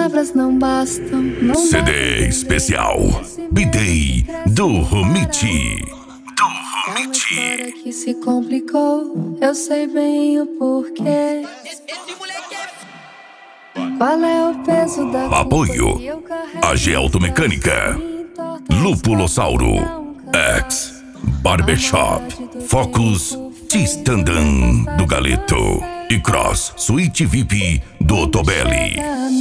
Palavras não bastam, não CD especial B-Day do Romiti. É uma história que se complicou, eu sei bem o porquê. Qual é o peso da culpa Apoio que eu carrego? AG Automecânica, Lupulossauro, X, Barbershop, Focus, Tistandan do Galeto e Cross Suite VIP do Otobelli.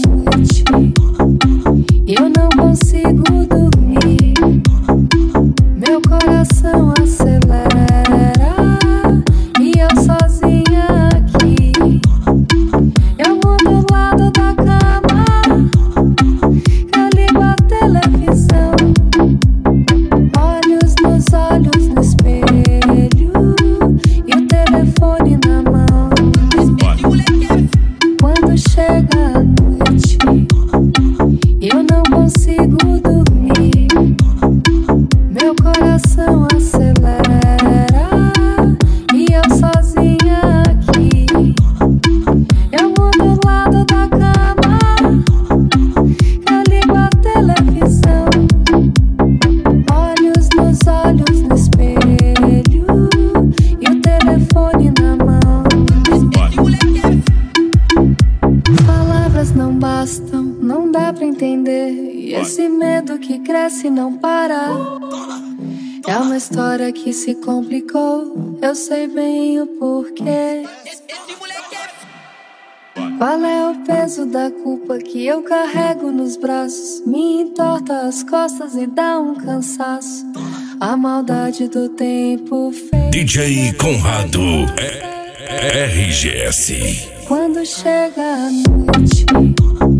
Eu não consigo dormir, meu coração acelera e eu sozinha aqui. Eu mudo o lado da cama, eu ligo a televisão, olhos nos olhos no espelho e o telefone na mão. Quando chega a noite, eu não consigo dormir, meu coração acelera e eu sozinha aqui. Eu mudo o lado da cama, eu ligo a televisão, olhos nos olhos no espelho e o telefone na mão. Palavras não bastam, não dá pra entender, e esse medo que cresce e não para. É uma história que se complicou, eu sei bem o porquê. Qual é o peso da culpa que eu carrego nos braços? Me entorta as costas e dá um cansaço. A maldade do tempo fez DJ Conrado RGS. quando chega a noite,